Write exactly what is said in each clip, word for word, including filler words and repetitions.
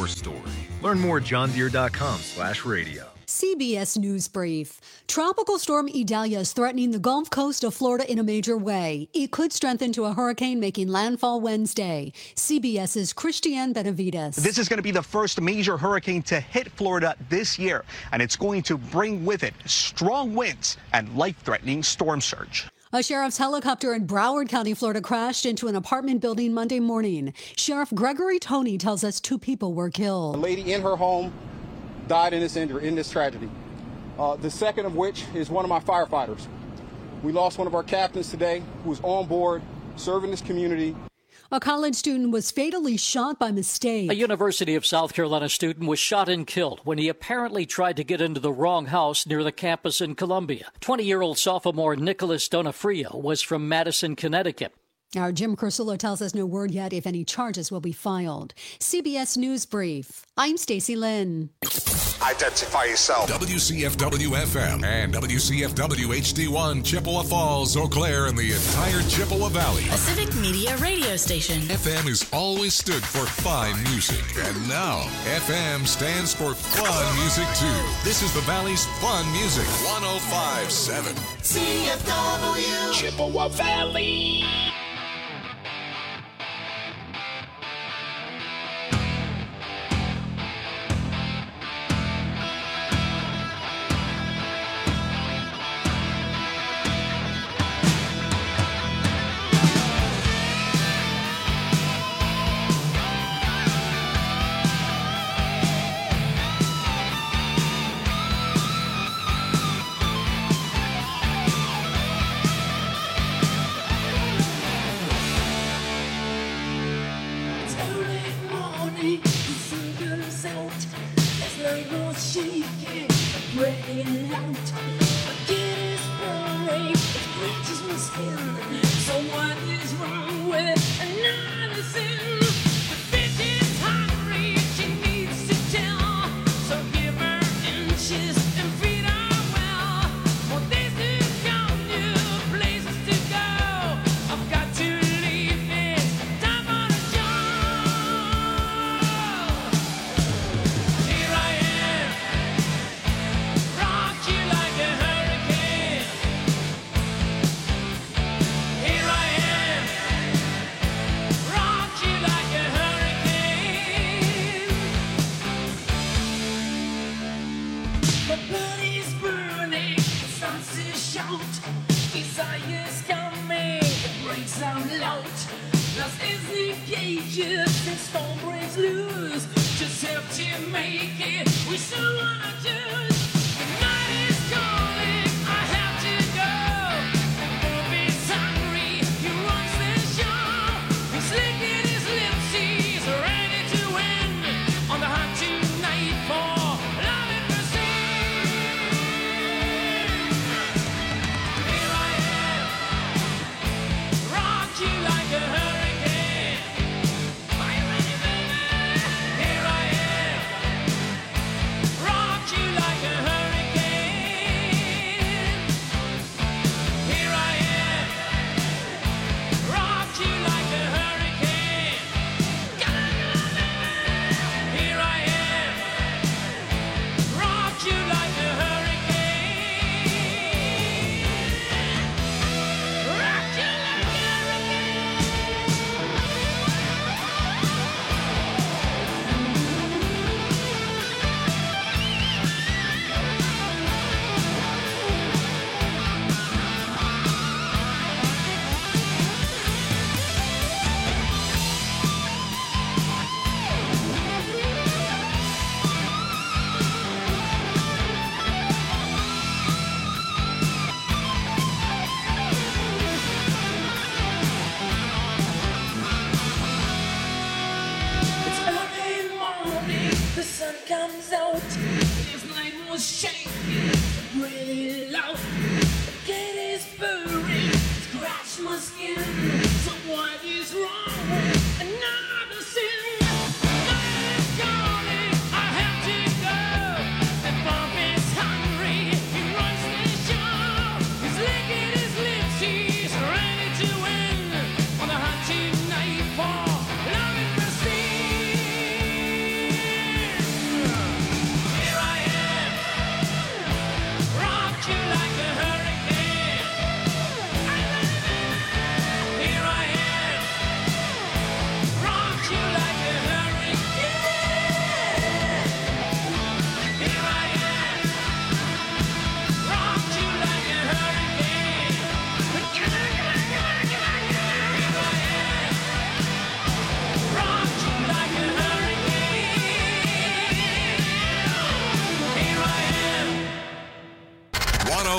your story. Learn more at johndeere.com slash radio. C B S News Brief. Tropical storm Idalia is threatening the Gulf Coast of Florida in a major way. It could strengthen to a hurricane making landfall Wednesday. CBS's Christiane Benavides. This is going to be the first major hurricane to hit Florida this year, and it's going to bring with it strong winds and life-threatening storm surge. A sheriff's helicopter in Broward County, Florida crashed into an apartment building Monday morning. Sheriff Gregory Toney tells us two people were killed. A lady in her home died in this injury, in this tragedy. Uh, the second of which is one of my firefighters. We lost one of our captains today who was on board serving this community. A college student was fatally shot by mistake. A University of South Carolina student was shot and killed when he apparently tried to get into the wrong house near the campus in Columbia. twenty-year-old sophomore Nicholas Donofrio was from Madison, Connecticut. Our Jim Cursulo tells us no word yet if any charges will be filed. C B S News Brief. I'm Stacey Lynn. Identify yourself. W C F W F M and W C F W H D one, Chippewa Falls, Eau Claire, and the entire Chippewa Valley. A civic media radio station. F M has always stood for fine music. And now, F M stands for fun music, too. This is the Valley's fun music. one oh five point seven. C F W. Chippewa Valley.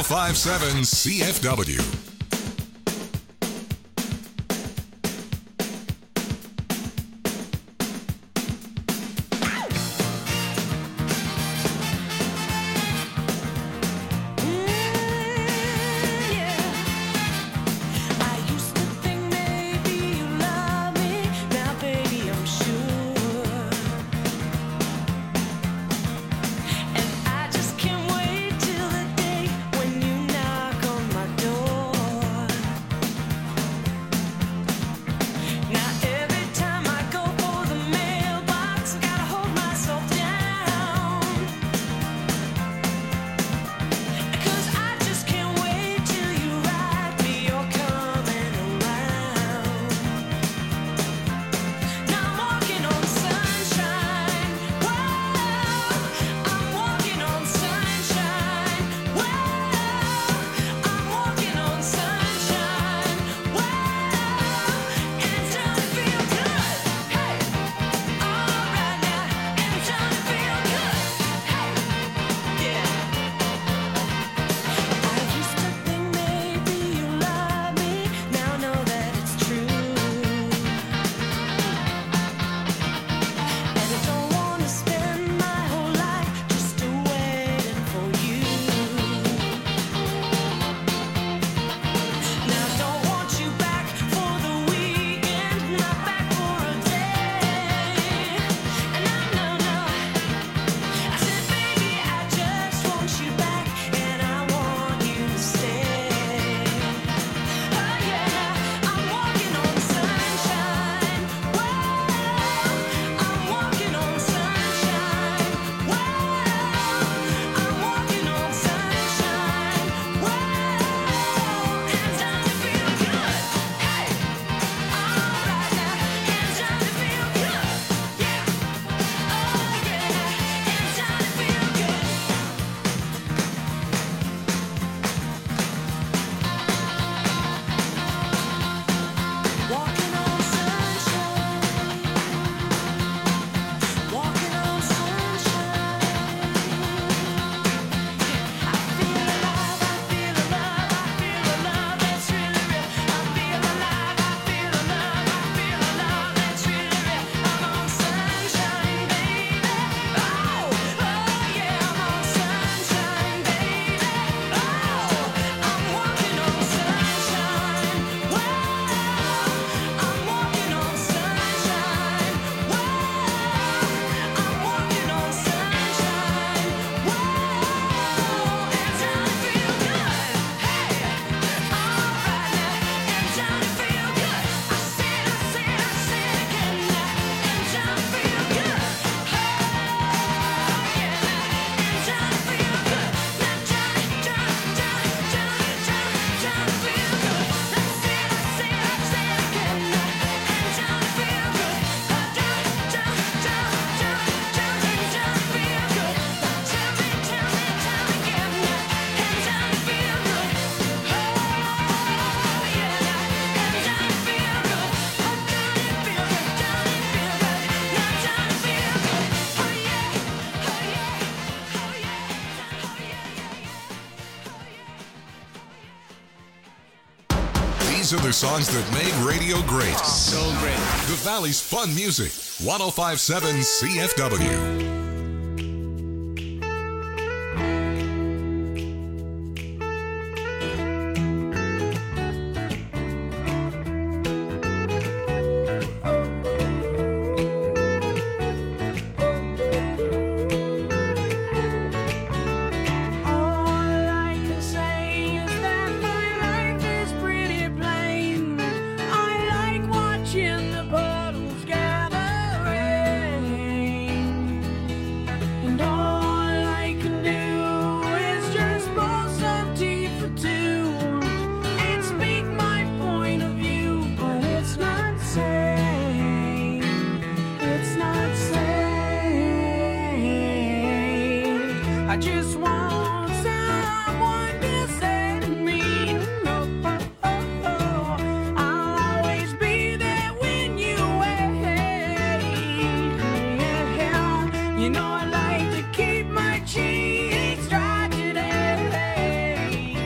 oh five seven C F W. These are the songs that made radio great. So great. The Valley's fun music. one oh five point seven C F W. I just want someone to set me up. Oh, oh, oh. I'll always be there when you wait. Yeah, you know I like to keep my cheeks dry today.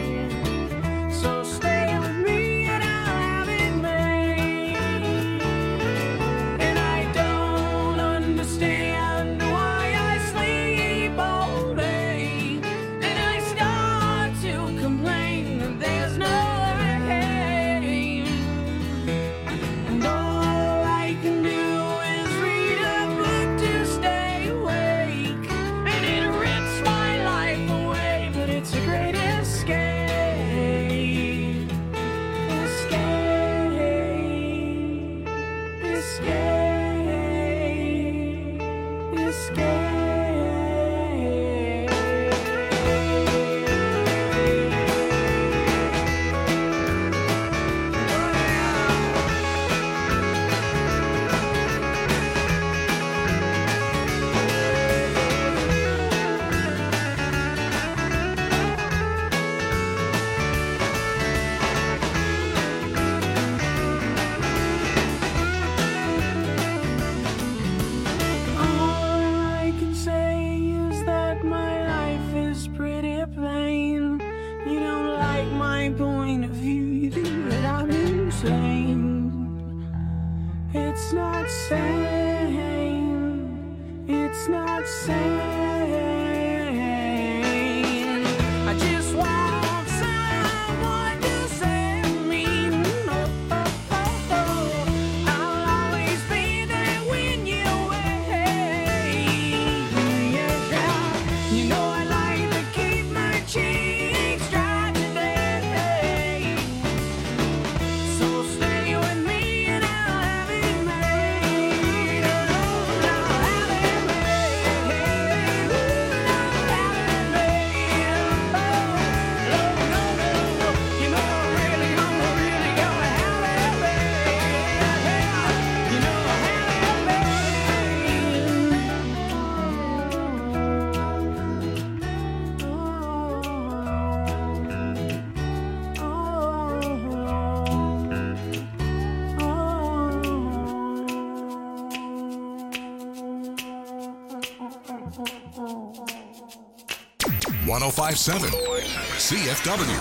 one oh five point seven C F W.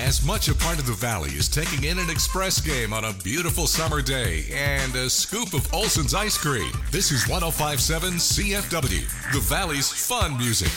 As much a part of the Valley as taking in an Express game on a beautiful summer day and a scoop of Olson's ice cream. This is one oh five point seven C F W, the Valley's fun music.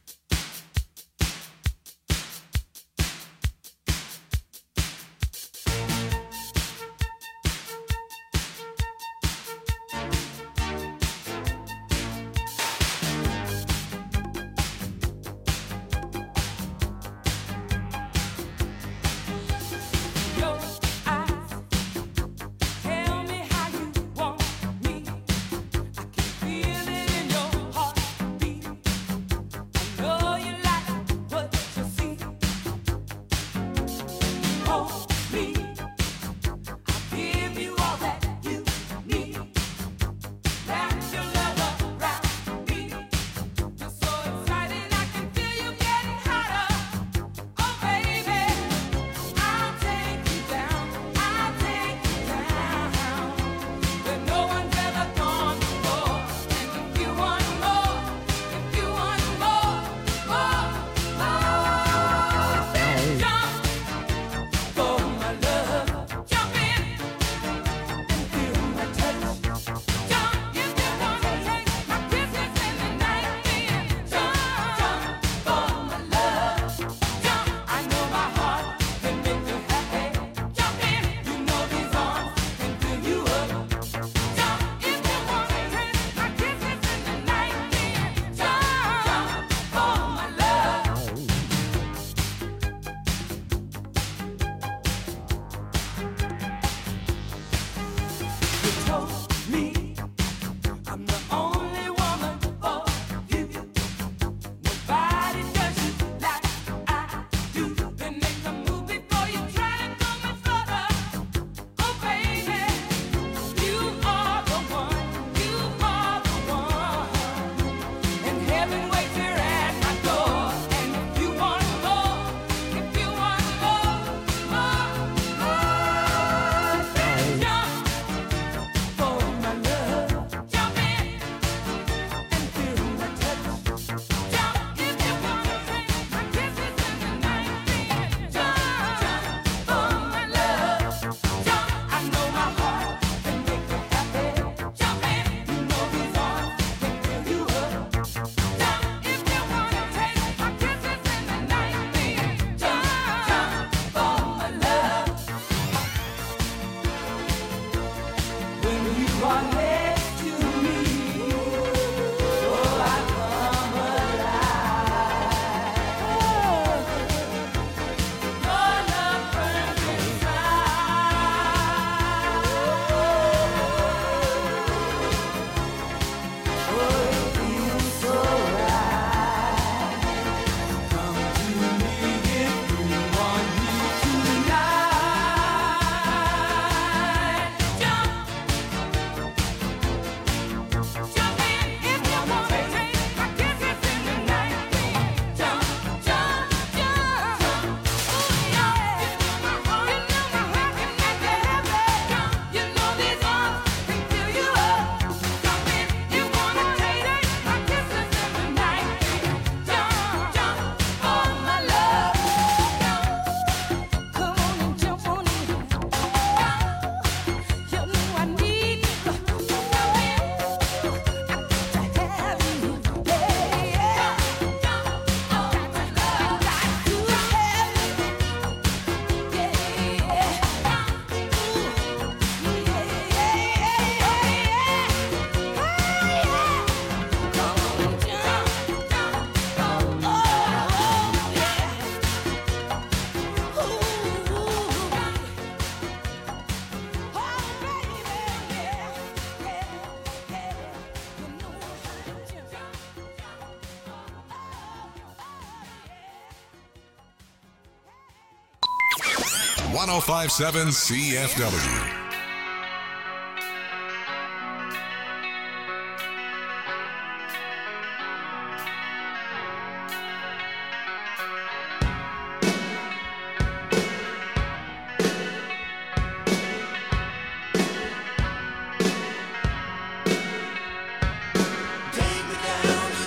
one oh five point seven C F W.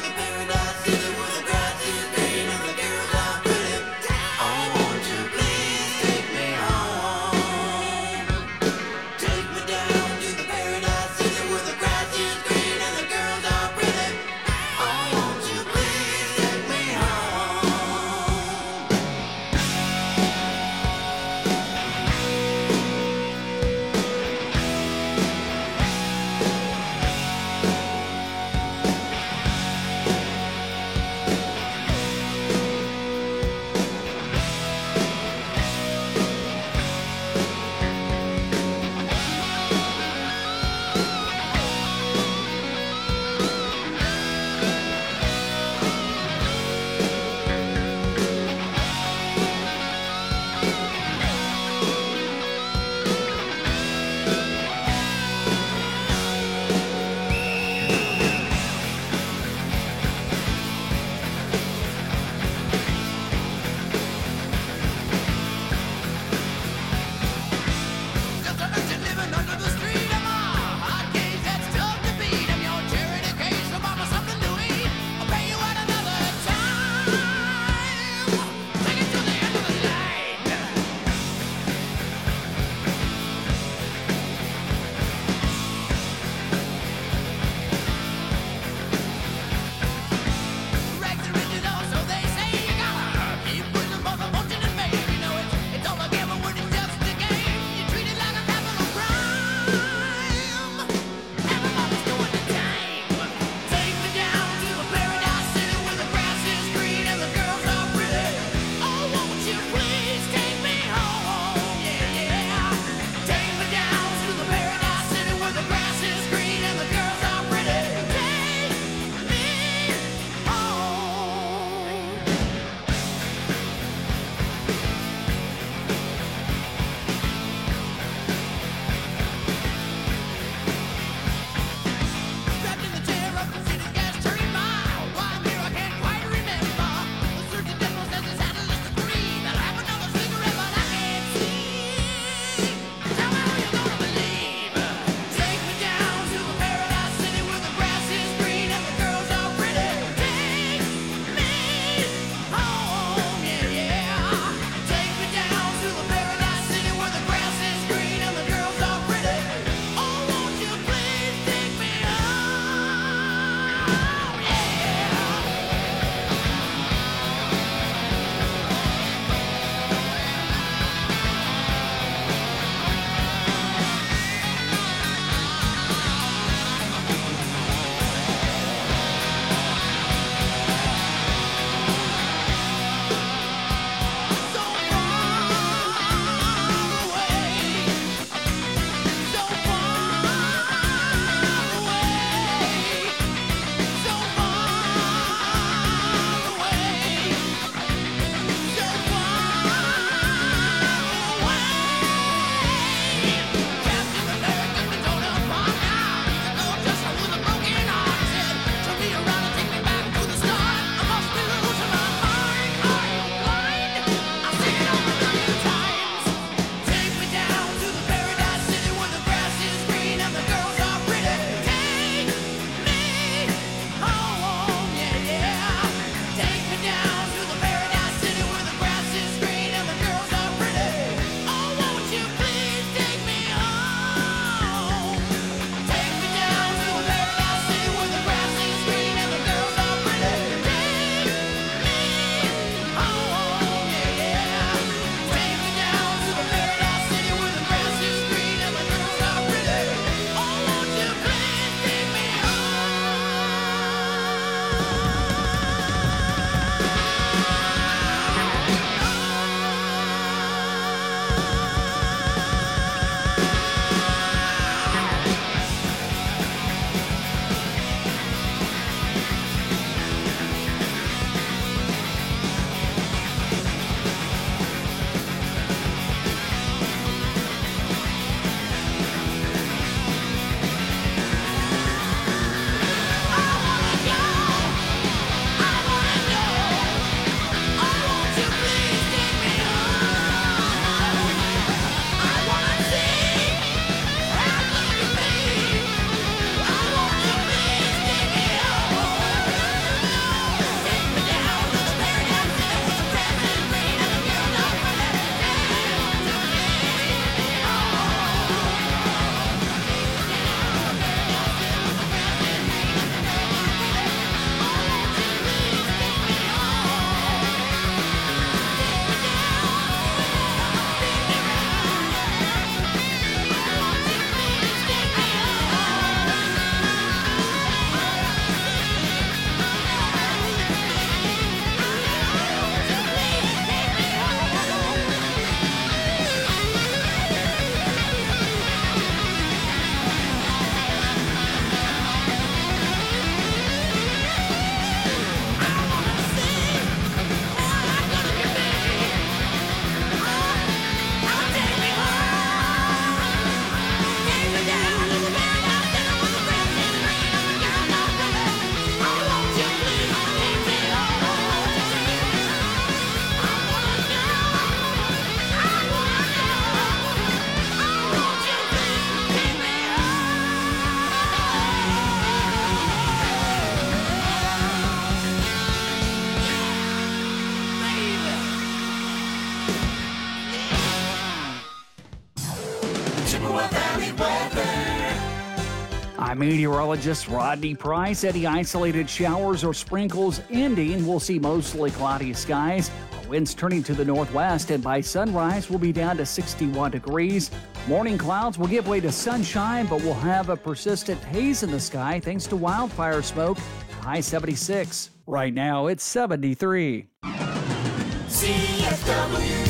Please Chippewa Valley weather. I'm meteorologist Rodney Price. Any isolated showers or sprinkles ending. We'll see mostly cloudy skies. Winds turning to the northwest, and by sunrise, we'll be down to sixty-one degrees. Morning clouds will give way to sunshine, but we'll have a persistent haze in the sky thanks to wildfire smoke. High seventy-six. Right now, it's seventy-three. C F W.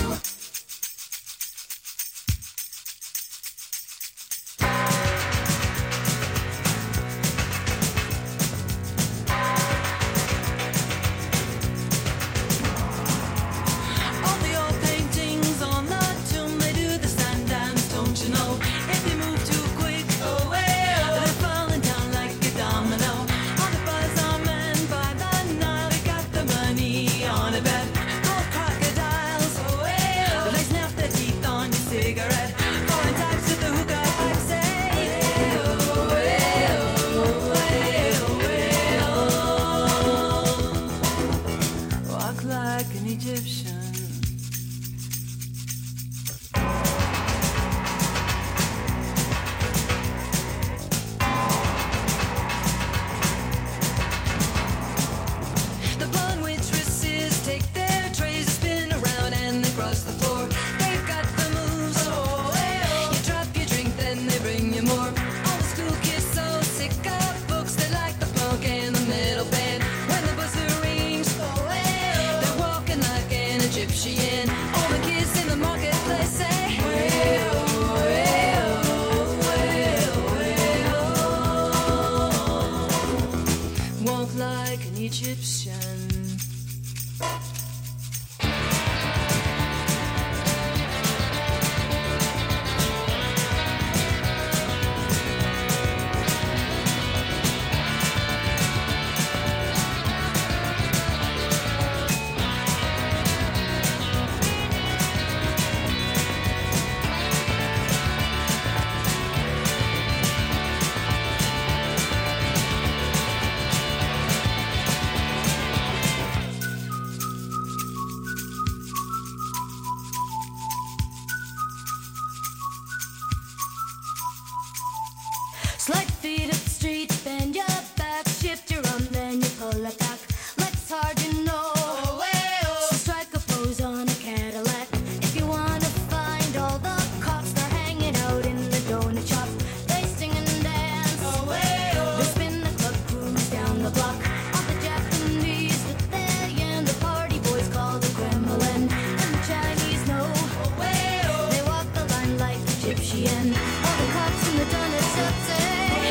Slight feet up the street, bend your back, shift your arm, then you pull it back. Legs hard, you know. Oh, hey, oh. So strike a pose on a Cadillac. If you wanna find all the cops, they're hanging out in the donut shop. They sing and dance. Oh, hey, oh. They spin the club cruise down the block. All the Japanese with they and the party boys call the Kremlin. And the Chinese know. Oh, hey, oh. They walk the line like Egyptian. All the cops in the donut shop say.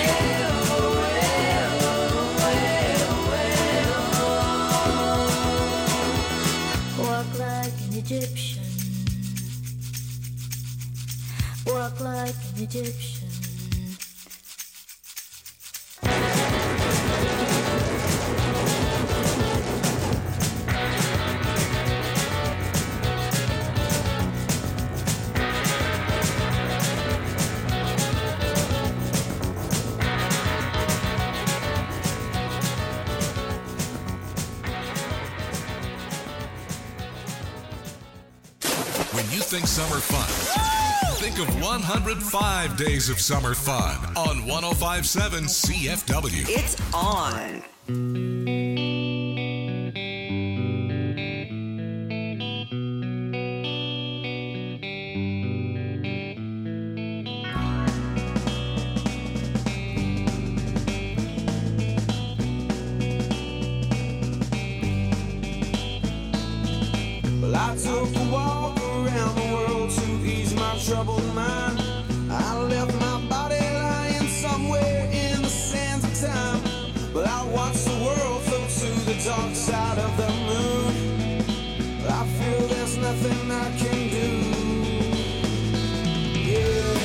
Egyptian. Walk like an Egyptian. Think summer fun. Think of one hundred five days of summer fun on one oh five point seven C F W. It's on. Well, I took a walk around the world to ease my troubled mind. I left my body lying somewhere in the sands of time. But I watched the world float to the dark side of the moon. I feel there's nothing I can do. Yeah.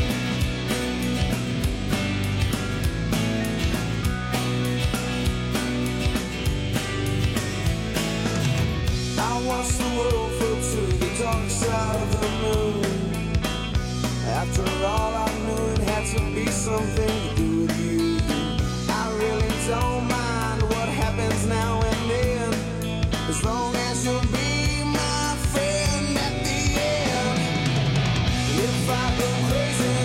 I watched the world float to the dark side of the moon. After all, I knew it had to be something to do with you. I really don't mind what happens now and then, as long as you'll be my friend at the end. If I go crazy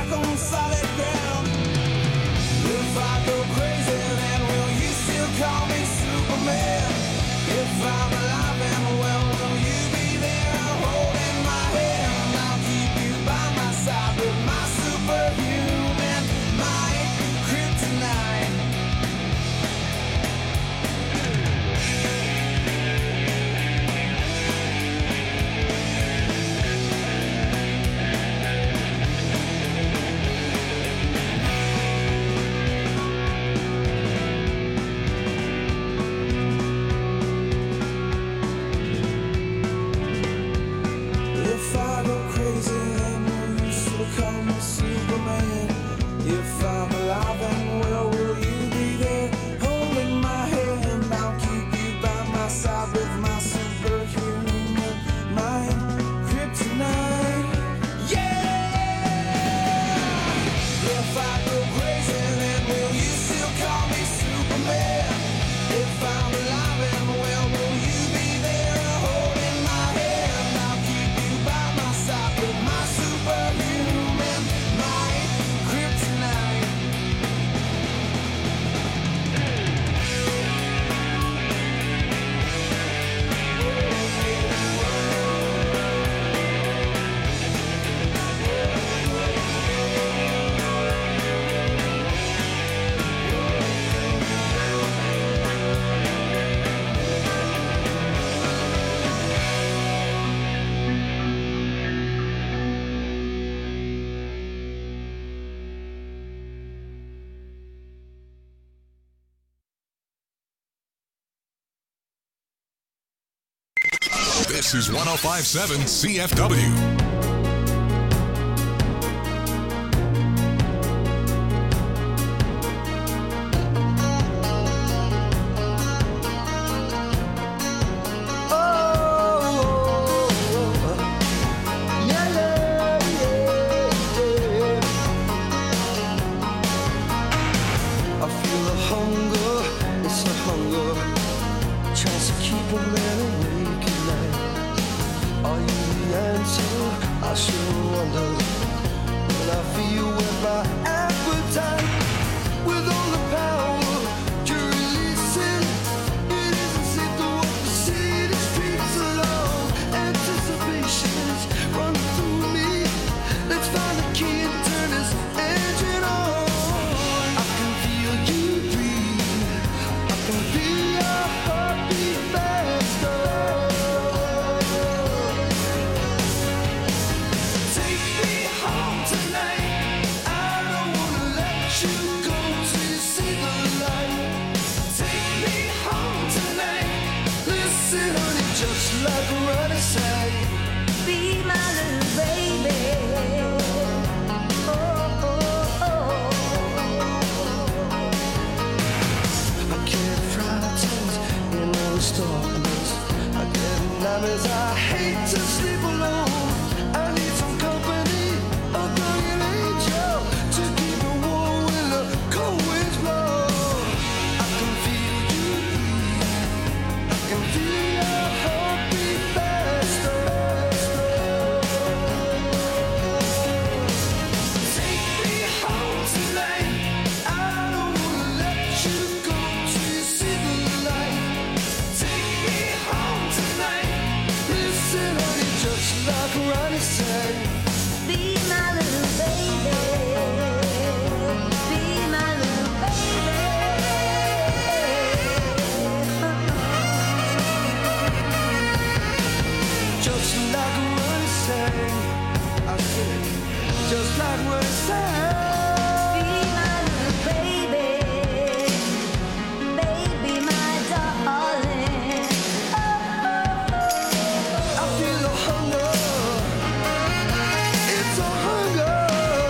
walk on solid ground. If I go crazy, then will you still call me Superman? If I'm alive and well, will you be there holding my hand? I'll keep you by my side with my superhuman might, kryptonite. If I go crazy, then will you still call me Superman? If I'm alive and well, will you be there holding my hand? I'll keep you by my side with my superhuman mind, kryptonite. Yeah! If I go crazy, then will you still call me Superman? If I'm alive and well, will you be there holding my hand? I'll keep you by my side with my superhuman might, kryptonite. This is one oh five point seven C F W. I feel the hunger, it's the hunger, tries to keep a man awake at night. Are you the answer? I sure wonder. When I feel with my appetite, with all the power you're releasing, it isn't safe to walk the city streets alone. Anticipation's running through me. Let's find the key and turn this engine on. I can feel you breathe. I can feel your heartbeat faster. Take me home tonight. I don't wanna let you go till you see the light. Take me home tonight. Listen, honey, just like Ronnie said, be my little baby. Oh, oh, oh. I can't frightened in all this darkness. I get nightmares. I hate to sleep alone. I need some company, a guardian angel to keep me warm when the cold winds blow. I can feel you breathe. I can feel your heartbeat faster. Take me home tonight. I don't wanna let you go till you see the light. Take me home tonight. Listen, honey, just like Ronnie said, be my little baby. Be my little baby. Just like Ronnie said, I said, just like Ronnie said, be my little baby. Baby, my darling. I feel the hunger. It's a hunger.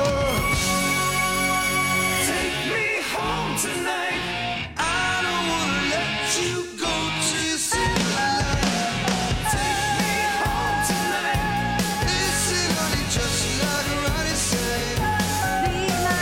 Take me home tonight. I don't wanna let you go till you see the light. Take me home tonight. Listen, honey, just like Ronnie said, be my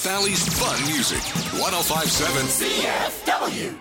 Valley's fun music. one oh five point seven C F W.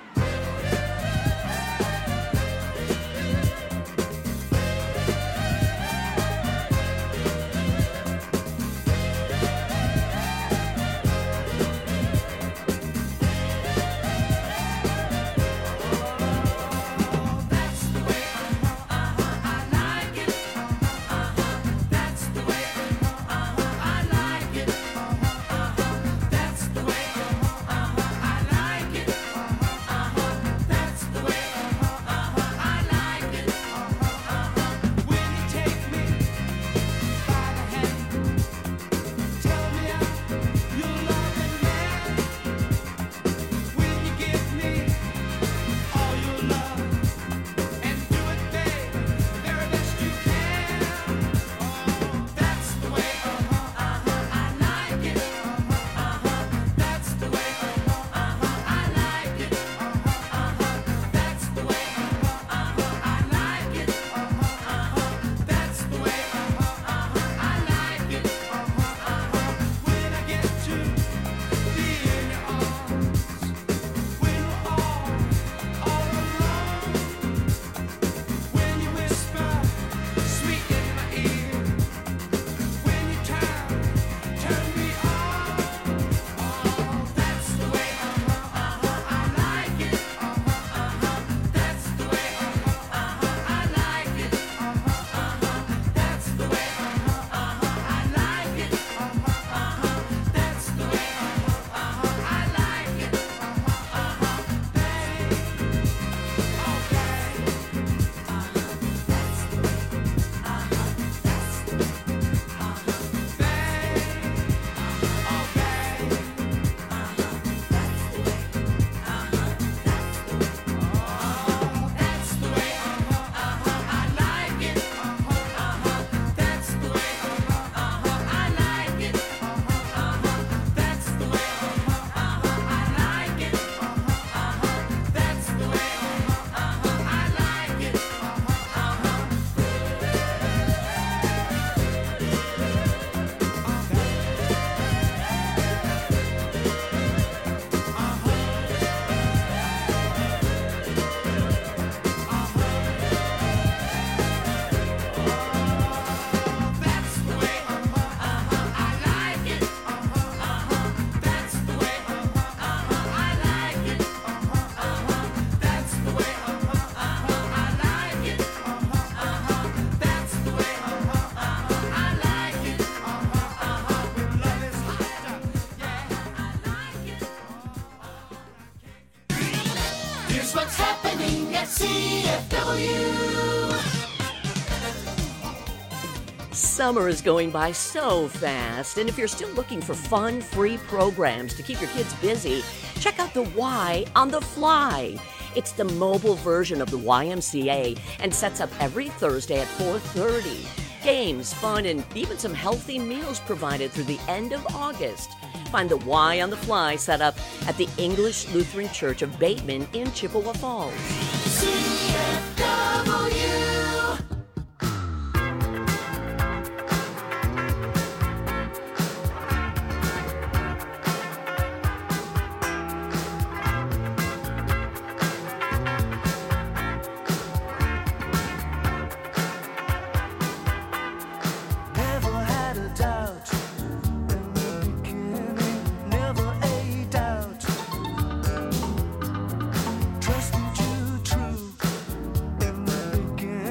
What's happening at C F W? Summer is going by so fast, and if you're still looking for fun, free programs to keep your kids busy, check out the Y on the Fly. It's the mobile version of the Y M C A and sets up every Thursday at four thirty. Games, fun, and even some healthy meals provided through the end of August. Find the Y on the Fly set up at the English Lutheran Church of Bateman in Chippewa Falls. C F W. Trusted you true in the beginning.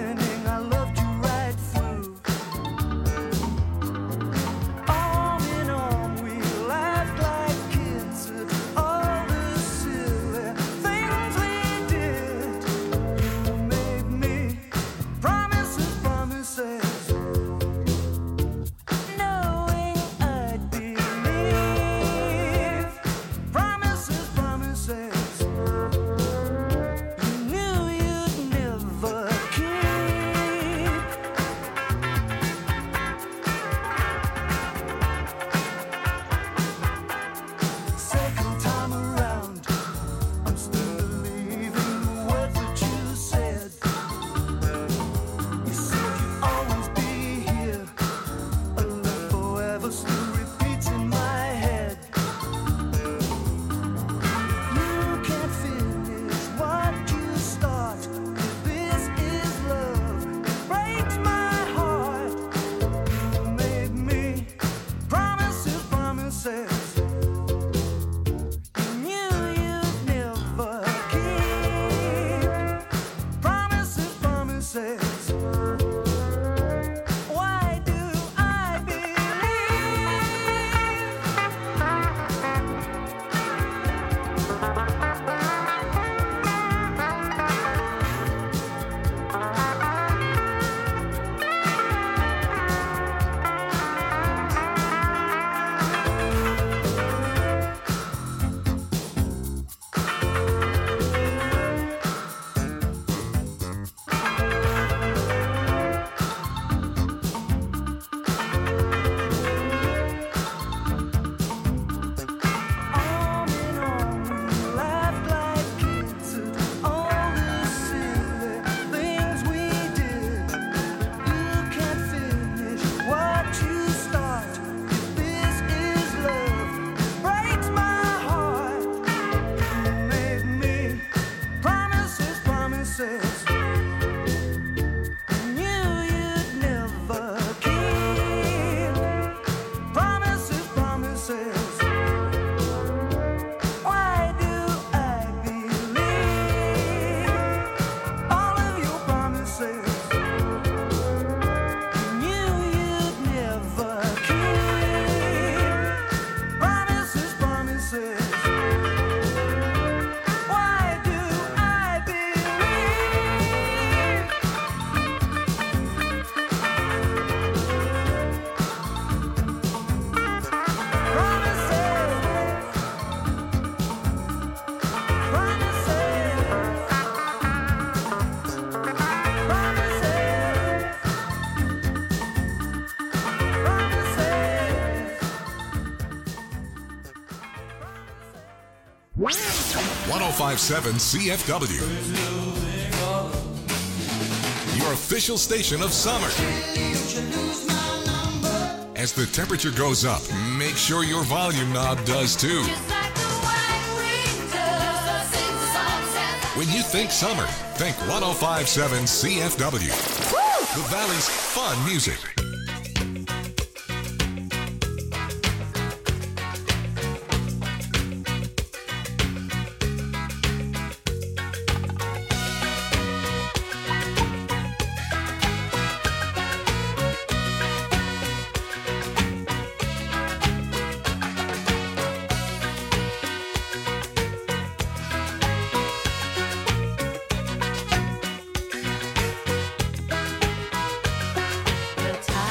promises. Knew you'd never keep. Promises, promises. Why do I believe all of your promises? Knew you'd never keep. Promises, promises. one oh five point seven C F W. Your official station of summer. As the temperature goes up, make sure your volume knob does too. When you think summer, think one oh five point seven C F W. The Valley's fun music. The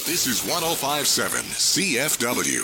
This is one oh five point seven C F W.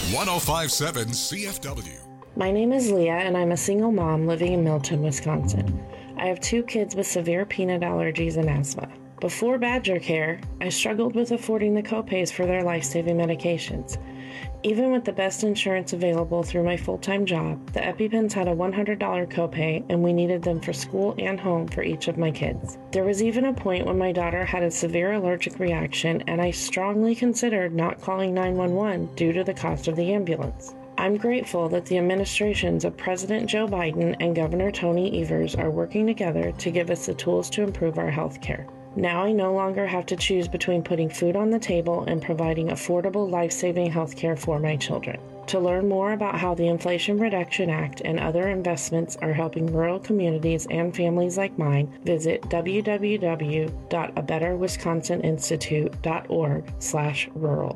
one oh five point seven C F W. My name is Leah, and I'm a single mom living in Milton, Wisconsin. I have two kids with severe peanut allergies and asthma. Before Badger Care, I struggled with affording the copays for their life-saving medications. Even with the best insurance available through my full-time job, the EpiPens had a one hundred dollars copay, and we needed them for school and home for each of my kids. There was even a point when my daughter had a severe allergic reaction, and I strongly considered not calling nine one one due to the cost of the ambulance. I'm grateful that the administrations of President Joe Biden and Governor Tony Evers are working together to give us the tools to improve our health care. Now I no longer have to choose between putting food on the table and providing affordable, life-saving health care for my children. To learn more about how the Inflation Reduction Act and other investments are helping rural communities and families like mine, visit w w w dot a better wisconsin institute dot org slash rural.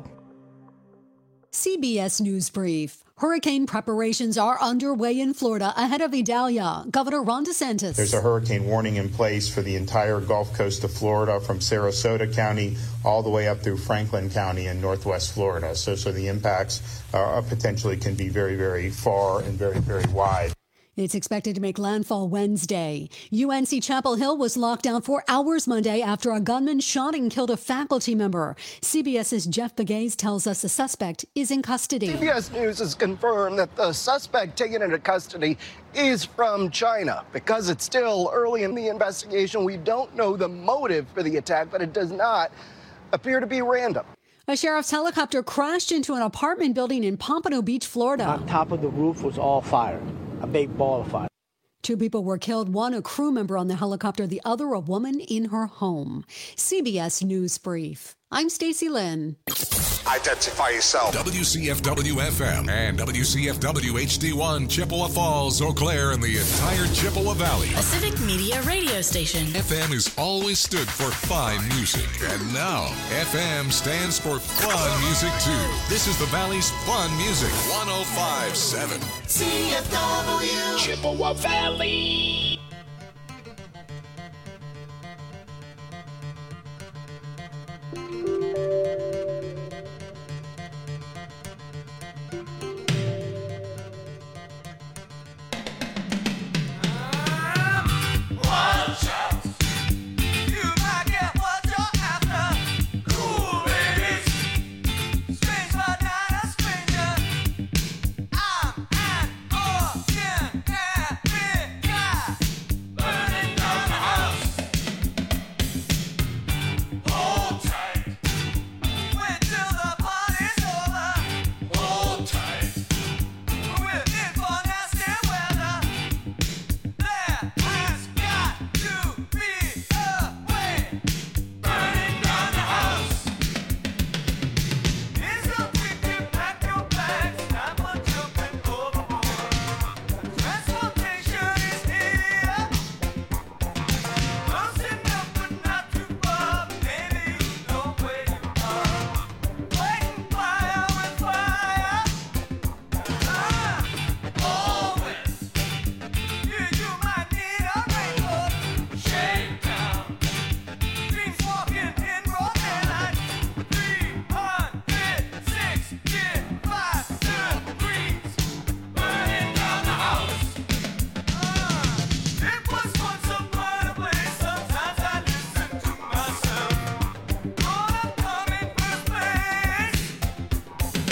C B S News Brief. Hurricane preparations are underway in Florida ahead of Idalia. Governor Ron DeSantis. There's a hurricane warning in place for the entire Gulf Coast of Florida, from Sarasota County all the way up through Franklin County in Northwest Florida. So, so the impacts uh, potentially can be very, very far and very, very wide. It's expected to make landfall Wednesday. U N C Chapel Hill was locked down for hours Monday after a gunman shot and killed a faculty member. CBS's Jeff Begays tells us the suspect is in custody. C B S News has confirmed that the suspect taken into custody is from China. Because it's still early in the investigation, we don't know the motive for the attack, but it does not appear to be random. A sheriff's helicopter crashed into an apartment building in Pompano Beach, Florida. On top of the roof was all fire, a big ball of fire. Two people were killed, one a crew member on the helicopter, the other a woman in her home. C B S News Brief. I'm Stacey Lynn. Identify yourself. W C F W F M and W C F W H D one, Chippewa Falls, Eau Claire, and the entire Chippewa Valley. A Civic Media radio station. F M has always stood for fine music, and now F M stands for fun music too. This is the Valley's fun music. one oh five point seven C F W Chippewa Valley.